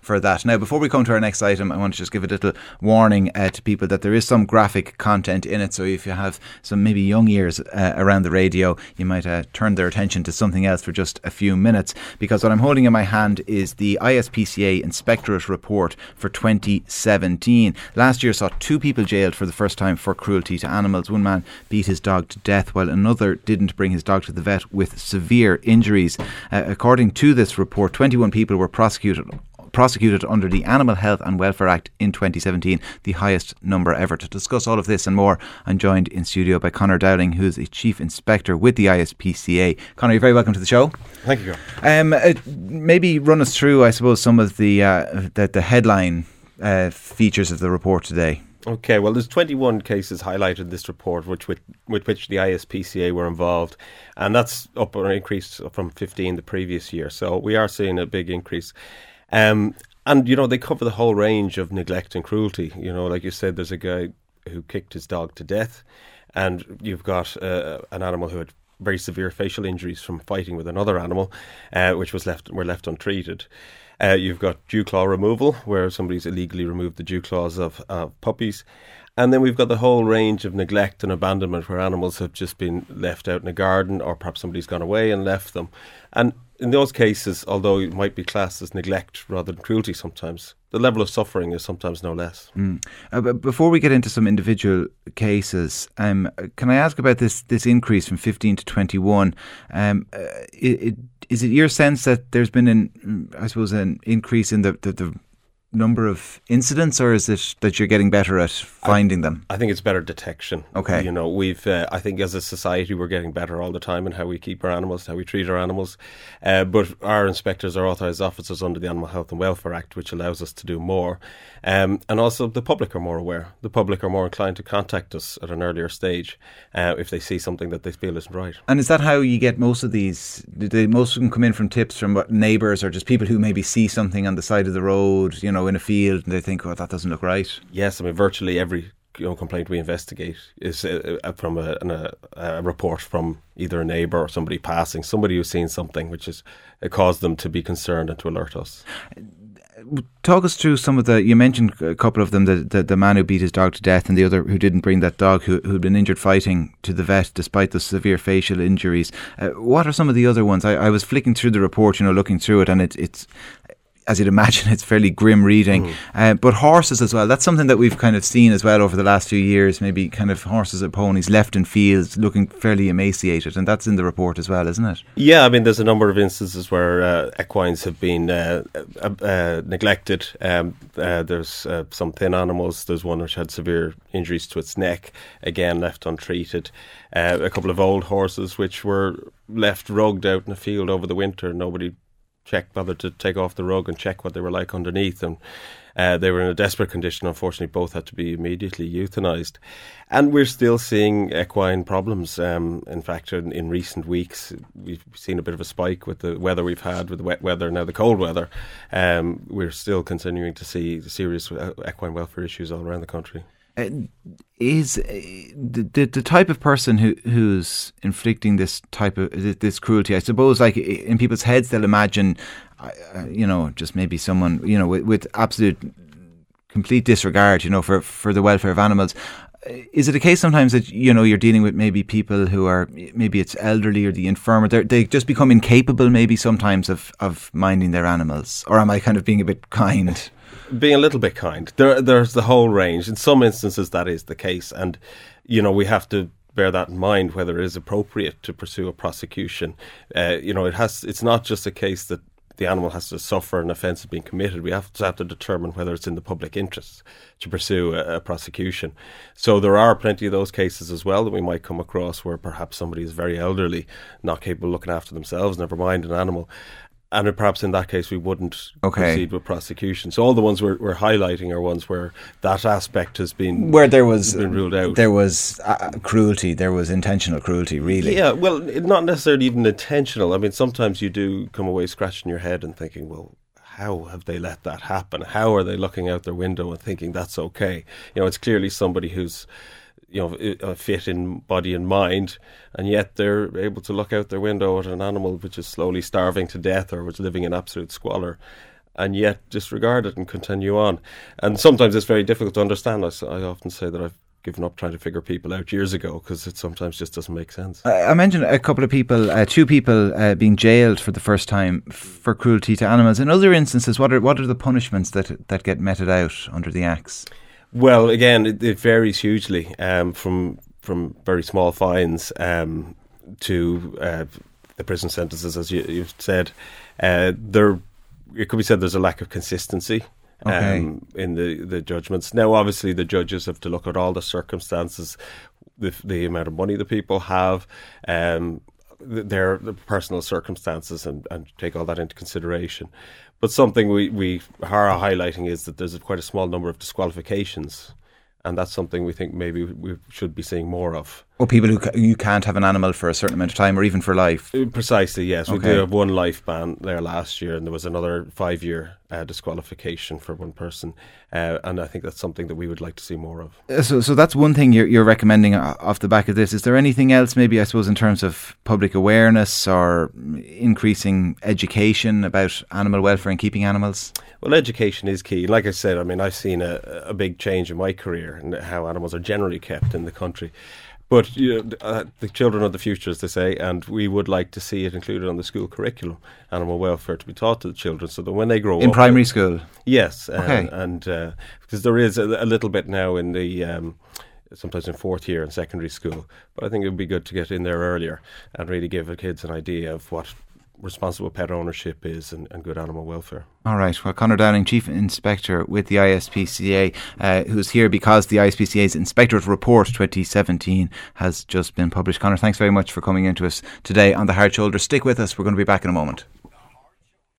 for that. Now, before we come to our next item, I want to just give a little warning to people that there is some graphic content in it. So if you have some maybe young ears around the radio, you might turn their attention to something else for just a few minutes, because what I'm holding in my hand is the ISPCA Inspectorate Report for 2017. Last year saw 2 people jailed for the first time for cruelty to animals. One man beat his dog to death, while another didn't bring his dog to the vet with severe injuries. According to this report, 21 people were prosecuted under the Animal Health and Welfare Act in 2017, the highest number ever. To discuss all of this and more, I'm joined in studio by Conor Dowling, who's a Chief Inspector with the ISPCA. Conor, you're very welcome to the show. Thank you. Maybe run us through, I suppose, some of the headline features of the report today. Okay, well, there's 21 cases highlighted in this report with which the ISPCA were involved, and that's up or increased from 15 the previous year. So we are seeing a big increase. And, they cover the whole range of neglect and cruelty. Like you said, there's a guy who kicked his dog to death, and you've got an animal who had very severe facial injuries from fighting with another animal, which were left untreated. You've got dew claw removal, where somebody's illegally removed the dew claws of puppies. And then we've got the whole range of neglect and abandonment, where animals have just been left out in a garden, or perhaps somebody's gone away and left them. And in those cases, although it might be classed as neglect rather than cruelty sometimes, the level of suffering is sometimes no less. But before we get into some individual cases, can I ask about this increase from 15 to 21? Is it your sense that there's been an increase in the number of incidents, or is it that you're getting better at finding them? I think it's better detection. Okay. We've I think as a society we're getting better all the time in how we keep our animals, how we treat our animals. But our inspectors are authorised officers under the Animal Health and Welfare Act, which allows us to do more. And also the public are more aware. The public are more inclined to contact us at an earlier stage if they see something that they feel isn't right. And is that how you get most of these? Do most of them come in from tips from neighbours, or just people who maybe see something on the side of the road, in a field, and they think, oh, that doesn't look right? Yes, virtually every complaint we investigate is from a report from either a neighbour or somebody passing, somebody who's seen something which has caused them to be concerned and to alert us. Talk us through some of you mentioned a couple of them, the man who beat his dog to death and the other who didn't bring that dog who'd been injured fighting to the vet despite the severe facial injuries. What are some of the other ones? I was flicking through the report, looking through it, and it's as you'd imagine, it's fairly grim reading. But horses as well, that's something that we've kind of seen as well over the last few years, maybe kind of horses and ponies left in fields looking fairly emaciated, and that's in the report as well, isn't it? Yeah, there's a number of instances where equines have been neglected. There's some thin animals. There's one which had severe injuries to its neck, again left untreated. A couple of old horses which were left rugged out in the field over the winter. Nobody bothered to take off the rug and check what they were like underneath, and they were in a desperate condition. Unfortunately, both had to be immediately euthanized. And we're still seeing equine problems. In fact, in recent weeks, we've seen a bit of a spike with the weather we've had, with the wet weather, now the cold weather. We're still continuing to see serious equine welfare issues all around the country. Is the type of person who's inflicting this type of this cruelty, I suppose, like in people's heads they'll imagine, just maybe someone, with absolute complete disregard, for the welfare of animals. Is it a case sometimes that, you're dealing with maybe people who are, maybe it's elderly or the infirm, or they just become incapable maybe sometimes of minding their animals? Or am I kind of being a bit kind? Being a little bit kind. There's the whole range. In some instances that is the case, and we have to bear that in mind whether it is appropriate to pursue a prosecution. It's not just a case that the animal has to suffer an offence being committed. We have to determine whether it's in the public interest to pursue a prosecution. So there are plenty of those cases as well that we might come across where perhaps somebody is very elderly, not capable of looking after themselves, never mind an animal. And perhaps in that case we wouldn't proceed with prosecution. So all the ones we're highlighting are ones where that aspect has been where there was been ruled out. There was cruelty. There was intentional cruelty. Really, yeah. Well, not necessarily even intentional. Sometimes you do come away scratching your head and thinking, well, how have they let that happen? How are they looking out their window and thinking that's okay? It's clearly somebody who's fit in body and mind, and yet they're able to look out their window at an animal which is slowly starving to death or was living in absolute squalor. and yet disregard it and continue on. And sometimes it's very difficult to understand. I often say that I've given up trying to figure people out years ago because it sometimes just doesn't make sense. I mentioned a couple of people, two people being jailed for the first time for cruelty to animals. In other instances, what are the punishments that get meted out under the Acts? Well, again, it varies hugely from very small fines to the prison sentences, as you've said. It could be said there's a lack of consistency in the judgments. Now, obviously, the judges have to look at all the circumstances, the amount of money the people have, their personal circumstances, and take all that into consideration. But something we are highlighting is that there's quite a small number of disqualifications. And that's something we think maybe we should be seeing more of. Or people who can't have an animal for a certain amount of time, or even for life. Precisely, yes. We did have one life ban there last year, and there was another 5-year disqualification for one person. And I think that's something that we would like to see more of. So that's one thing you're recommending off the back of this. Is there anything else, maybe, I suppose, in terms of public awareness or increasing education about animal welfare and keeping animals? Well, education is key. Like I said, I mean, I've seen a big change in my career and how animals are generally kept in the country. But the children are the future, as they say, and we would like to see it included on the school curriculum, animal welfare, to be taught to the children so that when they grow up... In primary school? Yes. And because there is a little bit now in the... sometimes in fourth year in secondary school. But I think it would be good to get in there earlier and really give the kids an idea of what responsible pet ownership is and good animal welfare. All right. Well, Conor Dowling, Chief Inspector with the ISPCA, who's here because the ISPCA's Inspectorate Report 2017 has just been published. Conor, thanks very much for coming into us today on The Hard Shoulder. Stick with us. We're going to be back in a moment.